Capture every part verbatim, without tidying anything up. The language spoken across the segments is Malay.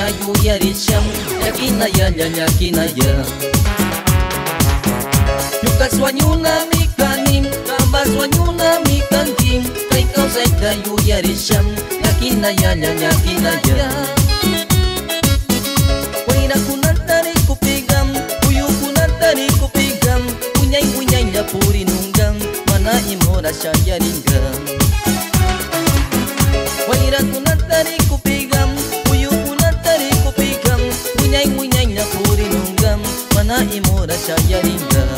tayu yarisham yakinaya yakinaya yukat swanyuna mikanim kamba swanyuna mikantim kay kau say tayu yarisham yakinaya yakinaya waina kunantari kupigam uyu kunantari kupigam unyai unyai na puri nungam mana imora syayaringam waina kunantari kupigam uyu kunantari kupigam unyai unyai na puri nungam mana imora syayaringam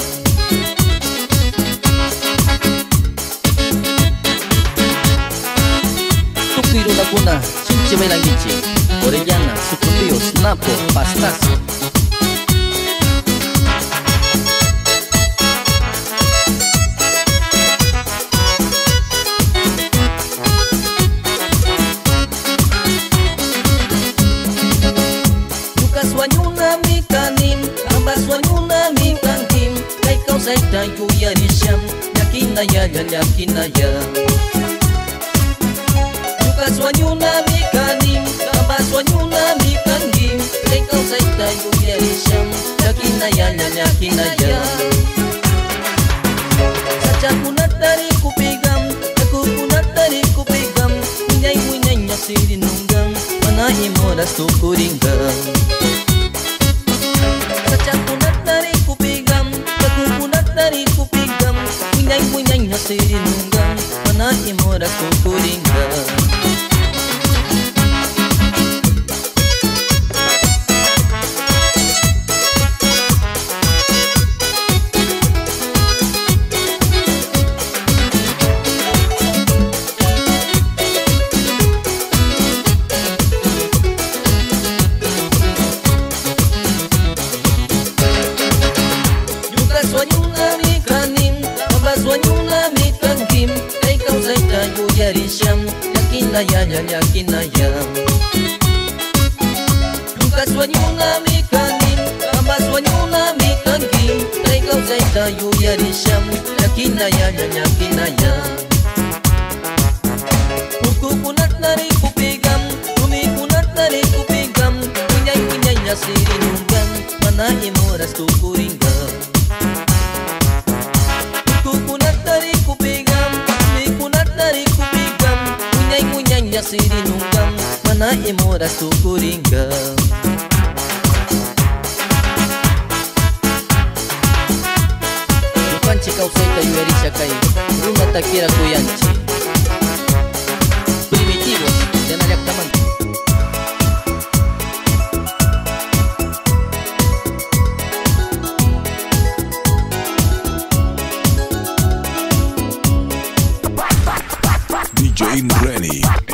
Tukuiro Laguna, Chinche Bailanguichi, Orellana, Sucundíos, Napo, Pastazo. Yukas wanyuna mikanim, ambas wanyuna mikantim, kay kau say tayu yarisham, yakinaya yakinaya. Yukas wanyuna mikanim, ambas wanyuna mikantim, kay kau say tayu yarisham, yakinaya yakinaya. Sacha kunatari kupigam, aku kunatari kupigam, unyai unyai nya sirinunggam, mana imoras tukuringgam. Sacha kunatari kupigam, aku kunatari kupigam, unyai unyai nya sirinunggam, mana imoras tukuringgam. Wanyuna mikanim, ambas wanyuna mikantim, kay kau say tayu yarisham, yakinaya yakinaya. Yukas wanyuna mikanim, ambas wanyuna mikantim, kay kau say tayu yarisham, yakinaya yakinaya. Buku kunat nari kupigam, umi kunat nari kupigam, unyai unyai nya sirinunggam, mana imoras tukuringgam. Sirinunggam, mana imoras tukuringgam. Bukan cikau say tayu yarisha kay Runa takira kuyanchi Primitivos, Janayak Taman. D J Rennie.